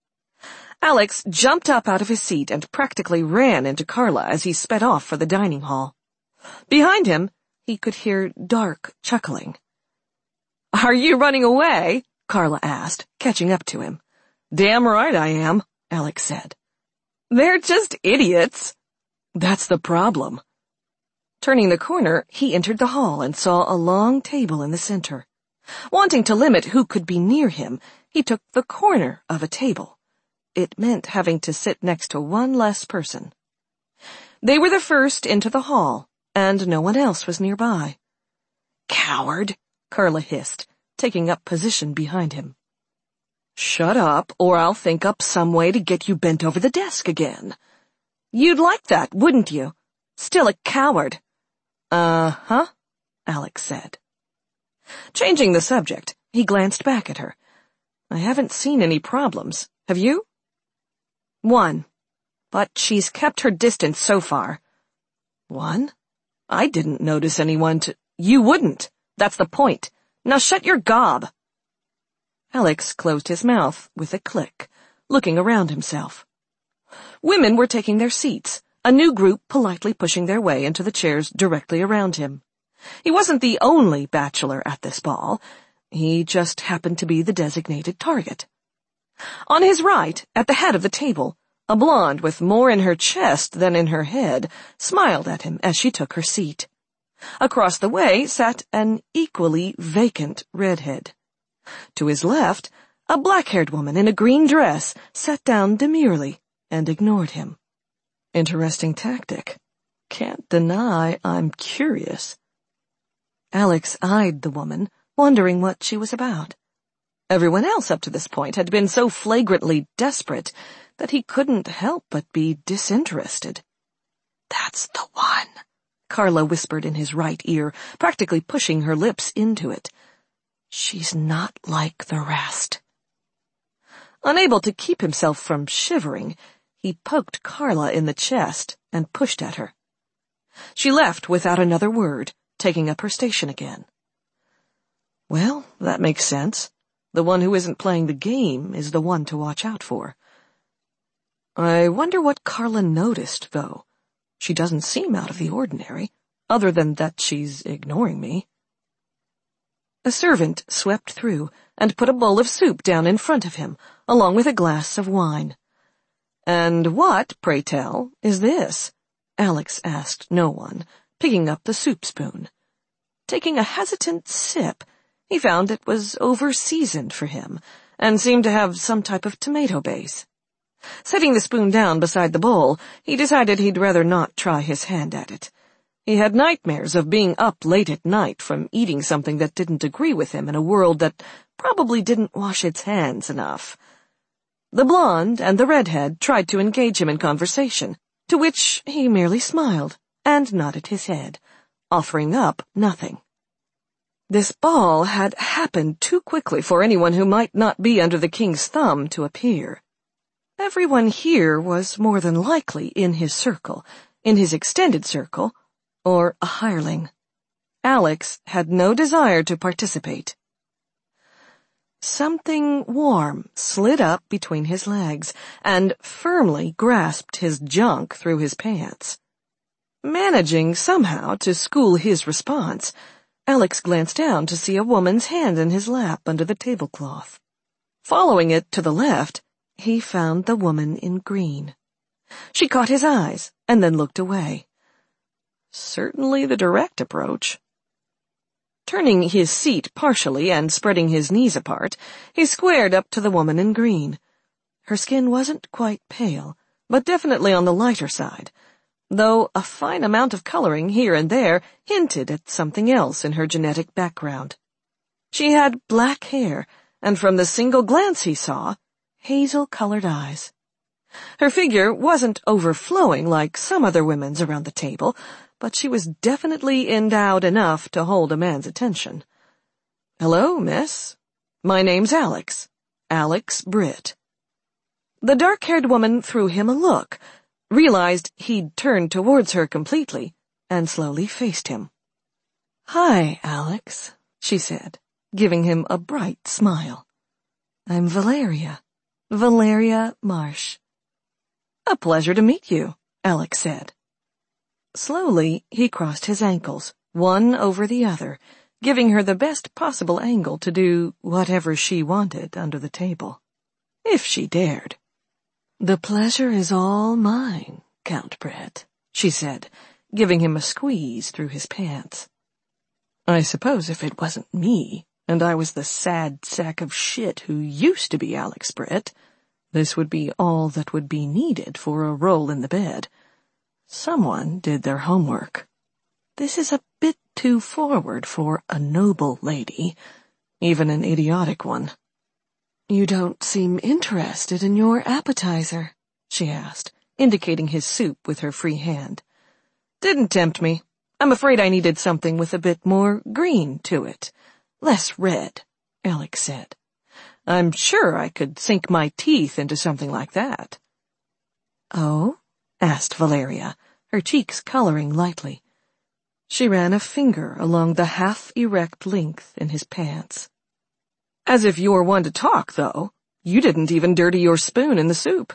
Alex jumped up out of his seat and practically ran into Carla as he sped off for the dining hall. Behind him, he could hear Dark chuckling. "Are you running away?" Carla asked, catching up to him. "Damn right I am," Alex said. "They're just idiots." "That's the problem." Turning the corner, he entered the hall and saw a long table in the center. Wanting to limit who could be near him, he took the corner of a table. It meant having to sit next to one less person. They were the first into the hall, and no one else was nearby. "Coward," Carla hissed, taking up position behind him. "Shut up, or I'll think up some way to get you bent over the desk again." "You'd like that, wouldn't you? Still a coward." "Uh-huh," Alex said. Changing the subject, he glanced back at her. "I haven't seen any problems. Have you?" "One. But she's kept her distance so far." "One? I didn't notice anyone to—" "You wouldn't. That's the point. Now shut your gob." Alex closed his mouth with a click, looking around himself. Women were taking their seats, a new group politely pushing their way into the chairs directly around him. He wasn't the only bachelor at this ball. He just happened to be the designated target. On his right, at the head of the table, a blonde with more in her chest than in her head smiled at him as she took her seat. Across the way sat an equally vacant redhead. To his left, a black-haired woman in a green dress sat down demurely and ignored him. Interesting tactic. Can't deny I'm curious. Alex eyed the woman, wondering what she was about. Everyone else up to this point had been so flagrantly desperate that he couldn't help but be disinterested. "That's the one," Carla whispered in his right ear, practically pushing her lips into it. "She's not like the rest." Unable to keep himself from shivering, he poked Carla in the chest and pushed at her. She left without another word, taking up her station again. Well, that makes sense. The one who isn't playing the game is the one to watch out for. I wonder what Carla noticed, though. She doesn't seem out of the ordinary, other than that she's ignoring me. A servant swept through and put a bowl of soup down in front of him, along with a glass of wine. "And what, pray tell, is this?" Alex asked no one, picking up the soup spoon. Taking a hesitant sip, he found it was over-seasoned for him, and seemed to have some type of tomato base. Setting the spoon down beside the bowl, he decided he'd rather not try his hand at it. He had nightmares of being up late at night from eating something that didn't agree with him in a world that probably didn't wash its hands enough. The blonde and the redhead tried to engage him in conversation, to which he merely smiled and nodded his head, offering up nothing. This ball had happened too quickly for anyone who might not be under the king's thumb to appear. Everyone here was more than likely in his circle, in his extended circle, or a hireling. Alex had no desire to participate. Something warm slid up between his legs and firmly grasped his junk through his pants. Managing somehow to school his response, Alex glanced down to see a woman's hand in his lap under the tablecloth. Following it to the left, he found the woman in green. She caught his eyes and then looked away. Certainly the direct approach. Turning his seat partially and spreading his knees apart, he squared up to the woman in green. Her skin wasn't quite pale, but definitely on the lighter side, though a fine amount of coloring here and there hinted at something else in her genetic background. She had black hair, and from the single glance he saw, hazel-colored eyes. Her figure wasn't overflowing like some other women's around the table, but she was definitely endowed enough to hold a man's attention. "Hello, miss. My name's Alex. Alex Britt." The dark-haired woman threw him a look, realized he'd turned towards her completely, and slowly faced him. "Hi, Alex," she said, giving him a bright smile. "I'm Valeria. Valeria Marsh." "A pleasure to meet you," Alex said. Slowly, he crossed his ankles, one over the other, giving her the best possible angle to do whatever she wanted under the table. If she dared. "The pleasure is all mine, Count Britt," she said, giving him a squeeze through his pants. "I suppose if it wasn't me, and I was the sad sack of shit who used to be Alex Britt, this would be all that would be needed for a roll in the bed. Someone did their homework. This is a bit too forward for a noble lady, even an idiotic one." "You don't seem interested in your appetizer," she asked, indicating his soup with her free hand. "Didn't tempt me. I'm afraid I needed something with a bit more green to it. Less red," Alex said. "I'm sure I could sink my teeth into something like that." "Oh?" asked Valeria, her cheeks coloring lightly. She ran a finger along the half-erect length in his pants. "As if you're one to talk, though. You didn't even dirty your spoon in the soup."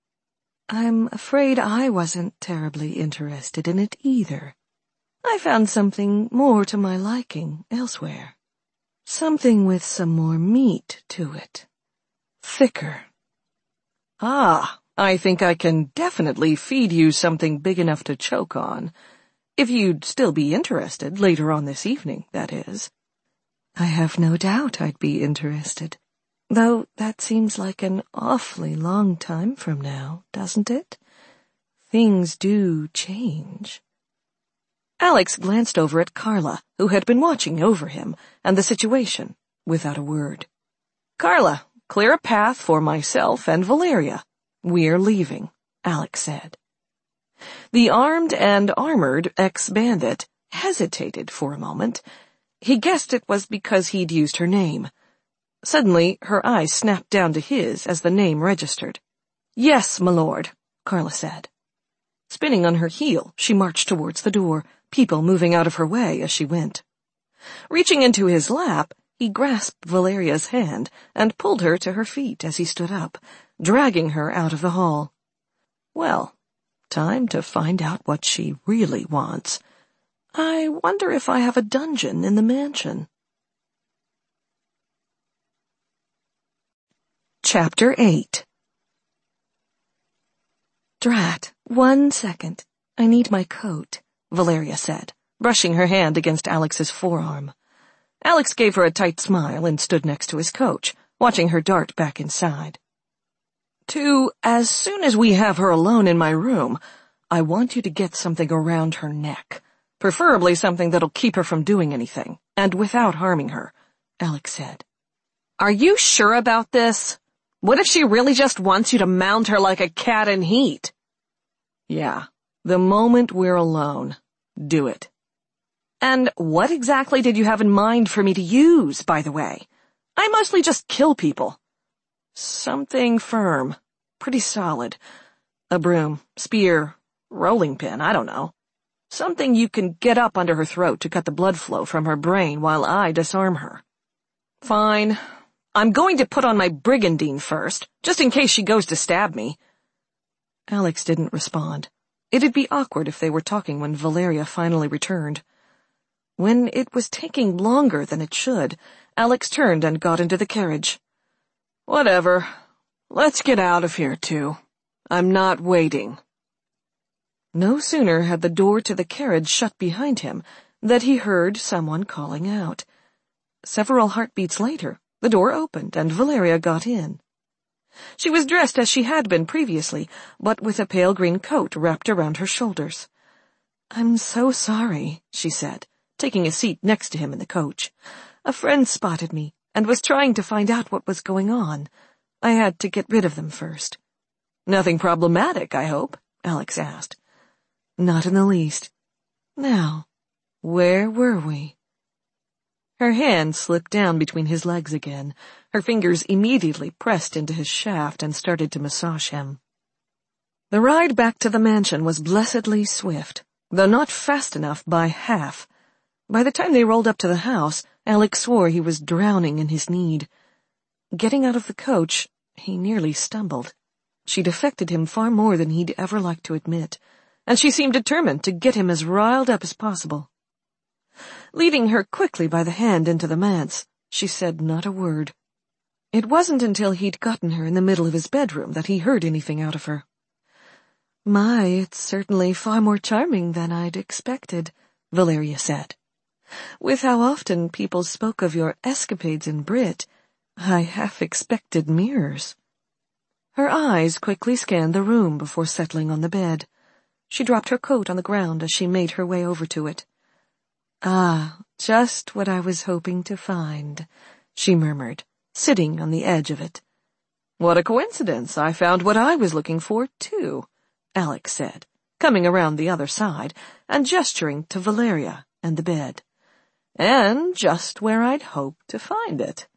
"I'm afraid I wasn't terribly interested in it either. I found something more to my liking elsewhere. Something with some more meat to it. Thicker." "Ah, I think I can definitely feed you something big enough to choke on. If you'd still be interested later on this evening, that is." "I have no doubt I'd be interested, though that seems like an awfully long time from now, doesn't it? Things do change." Alex glanced over at Carla, who had been watching over him and the situation, without a word. "Carla, clear a path for myself and Valeria. We're leaving," Alex said. The armed and armored ex-bandit hesitated for a moment. He guessed it was because he'd used her name. Suddenly, her eyes snapped down to his as the name registered. "Yes, my lord," Carla said. Spinning on her heel, she marched towards the door, people moving out of her way as she went. Reaching into his lap, he grasped Valeria's hand and pulled her to her feet as he stood up, dragging her out of the hall. Well, time to find out what she really wants. I wonder if I have a dungeon in the mansion. Chapter 8. "Drat, 1 second. I need my coat," Valeria said, brushing her hand against Alex's forearm. Alex gave her a tight smile and stood next to his coach, watching her dart back inside. As soon as we have her alone in my room, I want you to get something around her neck. Preferably something that'll keep her from doing anything, and without harming her," Alex said. "Are you sure about this? What if she really just wants you to mount her like a cat in heat?" "Yeah, the moment we're alone, do it." "And what exactly did you have in mind for me to use, by the way? I mostly just kill people." "Something firm, pretty solid. A broom, spear, rolling pin, I don't know. Something you can get up under her throat to cut the blood flow from her brain while I disarm her." "Fine. I'm going to put on my brigandine first, just in case she goes to stab me." Alex didn't respond. It'd be awkward if they were talking when Valeria finally returned. When it was taking longer than it should, Alex turned and got into the carriage. "Whatever. Let's get out of here, too. I'm not waiting." No sooner had the door to the carriage shut behind him that he heard someone calling out. Several heartbeats later, the door opened and Valeria got in. She was dressed as she had been previously, but with a pale green coat wrapped around her shoulders. "I'm so sorry," she said, taking a seat next to him in the coach. "A friend spotted me and was trying to find out what was going on. I had to get rid of them first." "Nothing problematic, I hope?" Alex asked. "Not in the least. Now, where were we?" Her hand slipped down between his legs again. Her fingers immediately pressed into his shaft and started to massage him. The ride back to the mansion was blessedly swift, though not fast enough by half. By the time they rolled up to the house, Alex swore he was drowning in his need. Getting out of the coach, he nearly stumbled. She'd affected him far more than he'd ever like to admit, and she seemed determined to get him as riled up as possible. Leading her quickly by the hand into the manse, she said not a word. It wasn't until he'd gotten her in the middle of his bedroom that he heard anything out of her. "My, it's certainly far more charming than I'd expected," Valeria said. "With how often people spoke of your escapades in Brit, I half expected mirrors." Her eyes quickly scanned the room before settling on the bed. She dropped her coat on the ground as she made her way over to it. "Ah, just what I was hoping to find," she murmured, sitting on the edge of it. "What a coincidence. I found what I was looking for, too," Alex said, coming around the other side and gesturing to Valeria and the bed. "And just where I'd hoped to find it."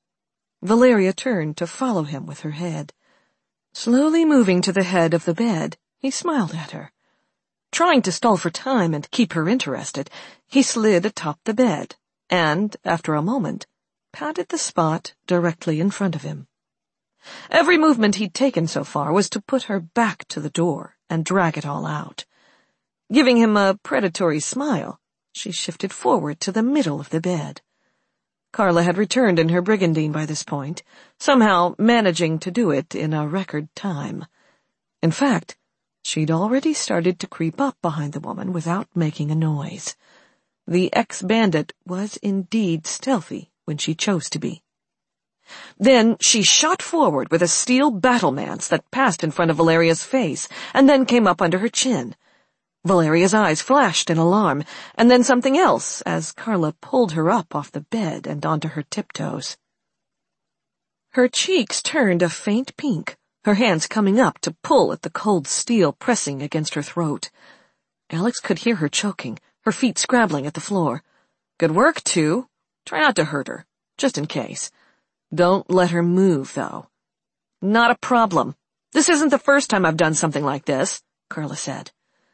Valeria turned to follow him with her head. Slowly moving to the head of the bed, he smiled at her. Trying to stall for time and keep her interested, he slid atop the bed and, after a moment, patted the spot directly in front of him. Every movement he'd taken so far was to put her back to the door and drag it all out. Giving him a predatory smile, she shifted forward to the middle of the bed. Carla had returned in her brigandine by this point, somehow managing to do it in a record time. In fact, she'd already started to creep up behind the woman without making a noise. The ex-bandit was indeed stealthy when she chose to be. Then she shot forward with a steel battlemance that passed in front of Valeria's face and then came up under her chin. Valeria's eyes flashed in alarm, and then something else as Carla pulled her up off the bed and onto her tiptoes. Her cheeks turned a faint pink, her hands coming up to pull at the cold steel pressing against her throat. Alex could hear her choking, her feet scrabbling at the floor. "Good work, too. Try not to hurt her, just in case. Don't let her move, though." "Not a problem. This isn't the first time I've done something like this," Carla said.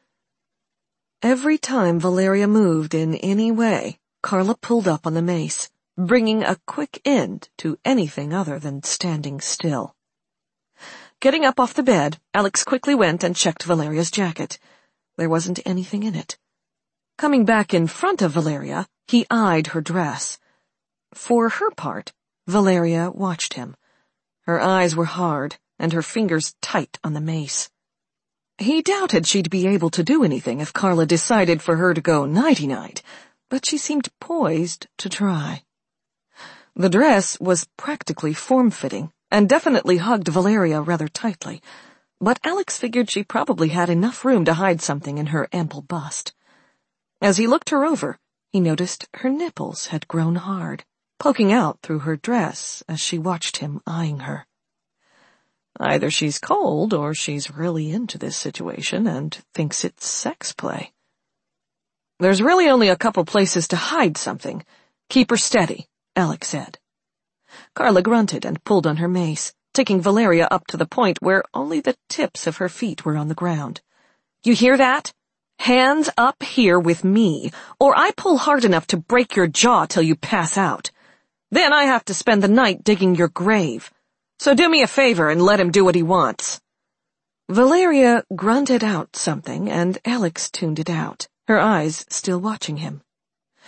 Every time Valeria moved in any way, Carla pulled up on the mace, bringing a quick end to anything other than standing still. Getting up off the bed, Alex quickly went and checked Valeria's jacket. There wasn't anything in it. Coming back in front of Valeria, he eyed her dress. For her part, Valeria watched him. Her eyes were hard, and her fingers tight on the mace. He doubted she'd be able to do anything if Carla decided for her to go nighty-night, but she seemed poised to try. The dress was practically form-fitting, and definitely hugged Valeria rather tightly, but Alex figured she probably had enough room to hide something in her ample bust. As he looked her over, he noticed her nipples had grown hard, poking out through her dress as she watched him eyeing her. Either she's cold or she's really into this situation and thinks it's sex play. "There's really only a couple places to hide something. Keep her steady," Alex said. Carla grunted and pulled on her mace, taking Valeria up to the point where only the tips of her feet were on the ground. "You hear that? Hands up here with me, or I pull hard enough to break your jaw till you pass out. Then I have to spend the night digging your grave. So do me a favor and let him do what he wants." Valeria grunted out something, and Alex tuned it out, her eyes still watching him.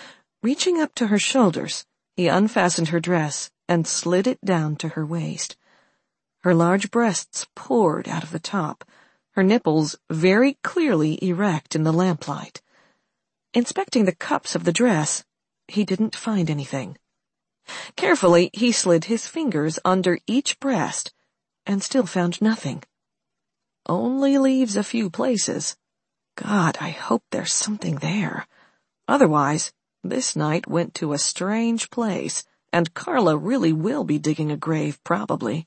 Reaching up to her shoulders, he unfastened her dress and slid it down to her waist. Her large breasts poured out of the top, her nipples very clearly erect in the lamplight. Inspecting the cups of the dress, he didn't find anything. Carefully, he slid his fingers under each breast and still found nothing. Only leaves a few places. God, I hope there's something there. Otherwise, this night went to a strange place, and Carla really will be digging a grave, probably.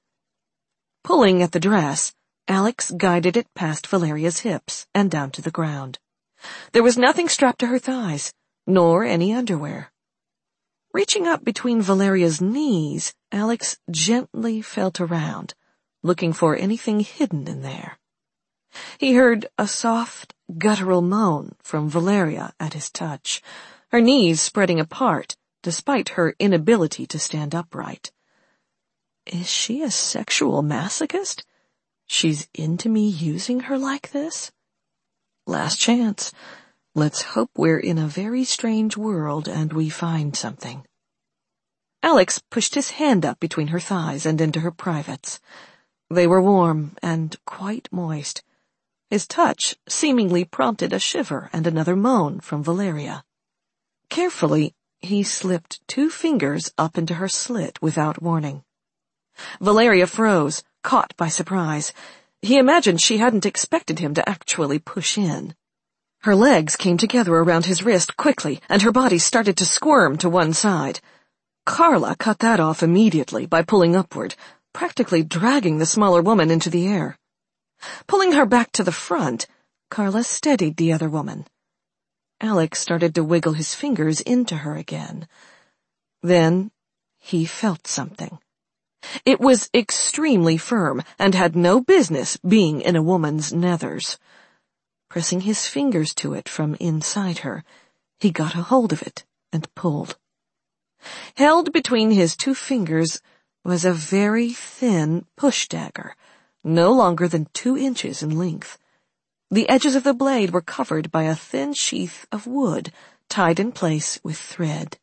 Pulling at the dress, Alex guided it past Valeria's hips and down to the ground. There was nothing strapped to her thighs, nor any underwear. Reaching up between Valeria's knees, Alex gently felt around, looking for anything hidden in there. He heard a soft, guttural moan from Valeria at his touch, her knees spreading apart despite her inability to stand upright. Is she a sexual masochist? She's into me using her like this? Last chance. Let's hope we're in a very strange world and we find something. Alex pushed his hand up between her thighs and into her privates. They were warm and quite moist. His touch seemingly prompted a shiver and another moan from Valeria. Carefully, he slipped 2 fingers up into her slit without warning. Valeria froze, caught by surprise. He imagined she hadn't expected him to actually push in. Her legs came together around his wrist quickly, and her body started to squirm to one side. Carla cut that off immediately by pulling upward, practically dragging the smaller woman into the air. Pulling her back to the front, Carla steadied the other woman. Alex started to wiggle his fingers into her again. Then he felt something. It was extremely firm and had no business being in a woman's nethers. Pressing his fingers to it from inside her, he got a hold of it and pulled. Held between his 2 fingers was a very thin push dagger, no longer than 2 inches in length. The edges of the blade were covered by a thin sheath of wood, tied in place with thread.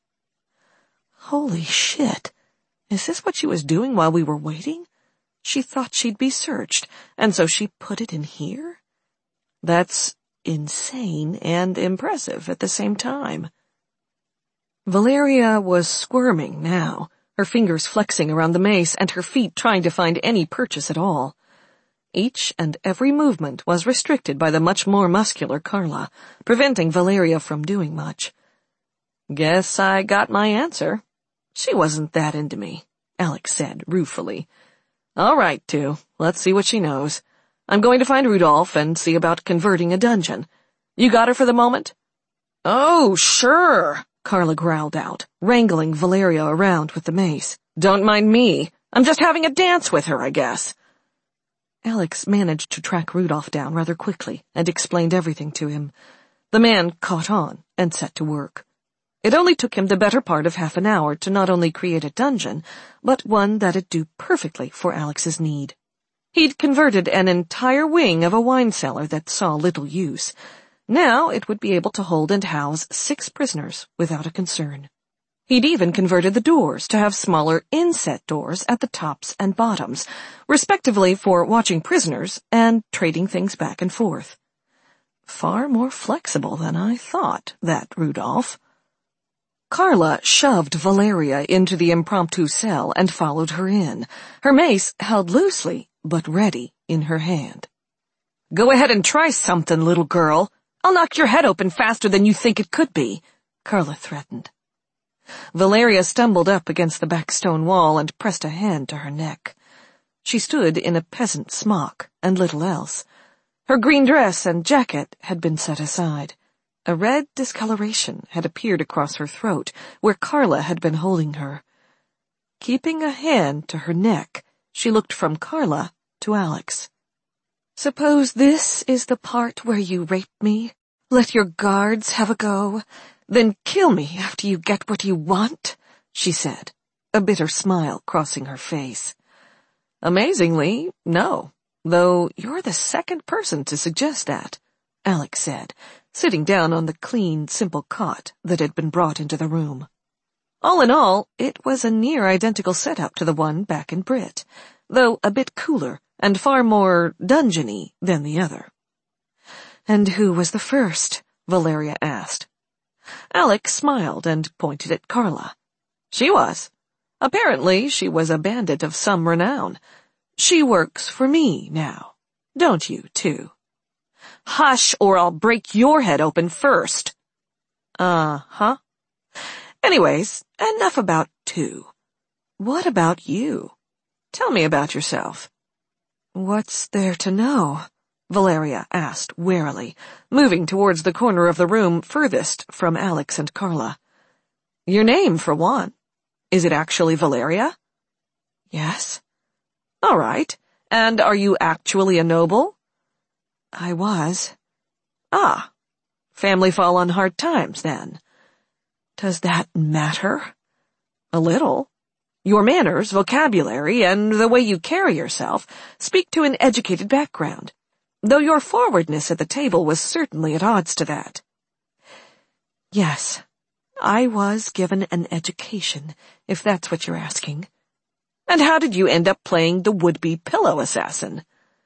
Holy shit! Is this what she was doing while we were waiting? She thought she'd be searched, and so she put it in here? That's insane and impressive at the same time. Valeria was squirming now, her fingers flexing around the mace and her feet trying to find any purchase at all. Each and every movement was restricted by the much more muscular Carla, preventing Valeria from doing much. Guess I got my answer. She wasn't that into me, Alex said ruefully. All right, 2. Let's see what she knows. I'm going to find Rudolph and see about converting a dungeon. You got her for the moment? Oh, sure, Carla growled out, wrangling Valeria around with the mace. Don't mind me. I'm just having a dance with her, I guess. Alex managed to track Rudolph down rather quickly and explained everything to him. The man caught on and set to work. It only took him the better part of half an hour to not only create a dungeon, but one that'd do perfectly for Alex's need. He'd converted an entire wing of a wine cellar that saw little use. Now it would be able to hold and house 6 prisoners without a concern. He'd even converted the doors to have smaller inset doors at the tops and bottoms, respectively for watching prisoners and trading things back and forth. Far more flexible than I thought, that Rudolph. Carla shoved Valeria into the impromptu cell and followed her in, her mace held loosely but ready in her hand. Go ahead and try something, little girl. I'll knock your head open faster than you think it could be, Carla threatened. Valeria stumbled up against the back stone wall and pressed a hand to her neck. She stood in a peasant smock and little else. Her green dress and jacket had been set aside. A red discoloration had appeared across her throat, where Carla had been holding her. Keeping a hand to her neck, she looked from Carla to Alex. Suppose this is the part where you rape me, let your guards have a go, then kill me after you get what you want, she said, a bitter smile crossing her face. Amazingly, no, though you're the second person to suggest that, Alex said, sitting down on the clean, simple cot that had been brought into the room. All in all, it was a near-identical setup to the one back in Brit, though a bit cooler and far more dungeony than the other. "And who was the first?" Valeria asked. Alex smiled and pointed at Carla. "She was. Apparently she was a bandit of some renown. She works for me now. Don't you, too?" "Hush, or I'll break your head open first." "Uh-huh. Anyways, enough about two. What about you? Tell me about yourself." "What's there to know?" Valeria asked warily, moving towards the corner of the room furthest from Alex and Carla. "Your name, for one. Is it actually Valeria?" "Yes." "All right. And are you actually a noble?" "I was." "Ah. Family fall on hard times, then." "Does that matter?" "A little. Your manners, vocabulary, and the way you carry yourself speak to an educated background, though your forwardness at the table was certainly at odds to that." "Yes, I was given an education, if that's what you're asking." "And how did you end up playing the would-be pillow assassin?"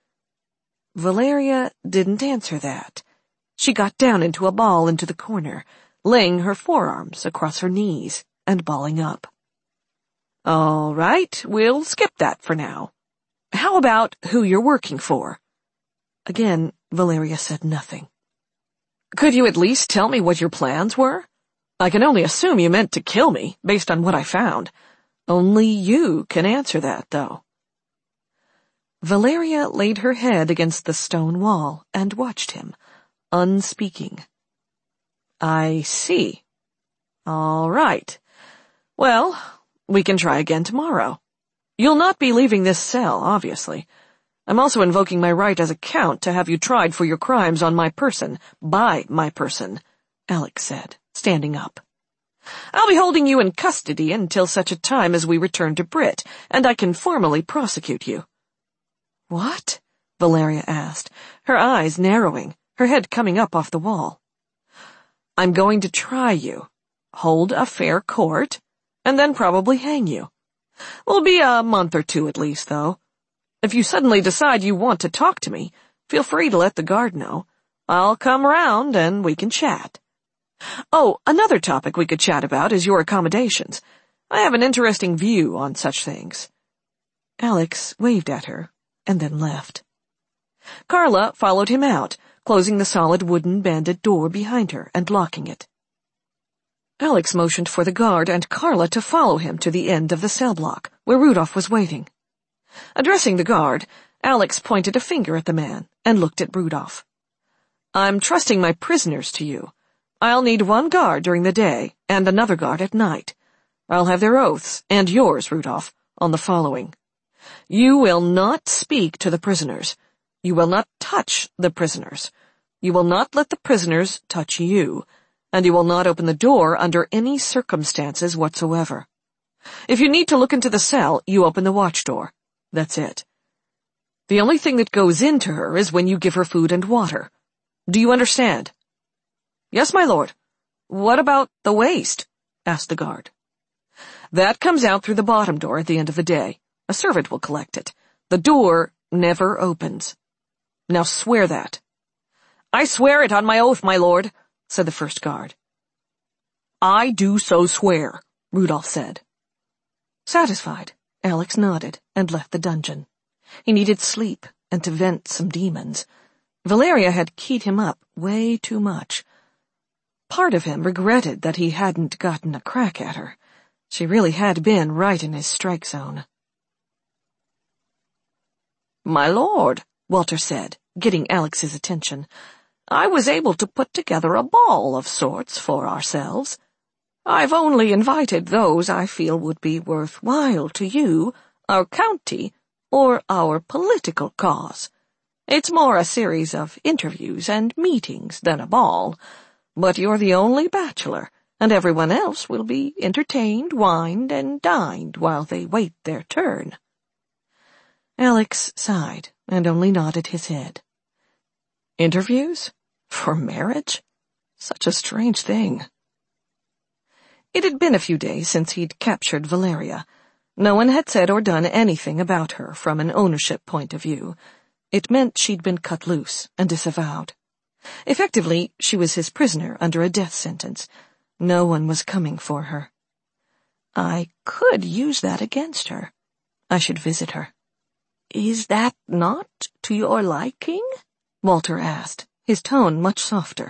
Valeria didn't answer that. She got down into a ball into the corner, laying her forearms across her knees and balling up. "All right, we'll skip that for now. How about who you're working for?" Again, Valeria said nothing. "Could you at least tell me what your plans were? I can only assume you meant to kill me, based on what I found. Only you can answer that, though." Valeria laid her head against the stone wall and watched him, unspeaking. "I see. All right. Well, we can try again tomorrow. You'll not be leaving this cell, obviously. I'm also invoking my right as a count to have you tried for your crimes on my person, by my person," Alex said, standing up. "I'll be holding you in custody until such a time as we return to Brit, and I can formally prosecute you." "What?" Valeria asked, her eyes narrowing, her head coming up off the wall. "I'm going to try you, hold a fair court, and then probably hang you. Will be a month or two at least, though. If you suddenly decide you want to talk to me, feel free to let the guard know. I'll come round and we can chat. Oh, another topic we could chat about is your accommodations. I have an interesting view on such things." Alex waved at her and then left. Carla followed him out, closing the solid wooden banded door behind her and locking it. Alex motioned for the guard and Carla to follow him to the end of the cell block, where Rudolph was waiting. Addressing the guard, Alex pointed a finger at the man and looked at Rudolph. "I'm trusting my prisoners to you. I'll need one guard during the day and another guard at night. I'll have their oaths, and yours, Rudolph, on the following. You will not speak to the prisoners. You will not touch the prisoners. You will not let the prisoners touch you, and you will not open the door under any circumstances whatsoever. If you need to look into the cell, you open the watch door. That's it. The only thing that goes into her is when you give her food and water. Do you understand?" "Yes, my lord. What about the waste?" asked the guard. "That comes out through the bottom door at the end of the day. A servant will collect it. The door never opens. Now swear that." "I swear it on my oath, my lord," said the first guard. "I do so swear," Rudolph said. Satisfied, Alex nodded and left the dungeon. He needed sleep and to vent some demons. Valeria had keyed him up way too much. Part of him regretted that he hadn't gotten a crack at her. She really had been right in his strike zone. "My lord," Walter said, getting Alex's attention, "I was able to put together a ball of sorts for ourselves. I've only invited those I feel would be worthwhile to you, our county, or our political cause. It's more a series of interviews and meetings than a ball, but you're the only bachelor, and everyone else will be entertained, wined, and dined while they wait their turn." Alex sighed and only nodded his head. "Interviews? For marriage? Such a strange thing. It had been a few days since he'd captured Valeria. No one had said or done anything about her from an ownership point of view. It meant she'd been cut loose and disavowed. Effectively, she was his prisoner under a death sentence. No one was coming for her. I could use that against her. I should visit her. "Is that not to your liking?" Walter asked, his tone much softer.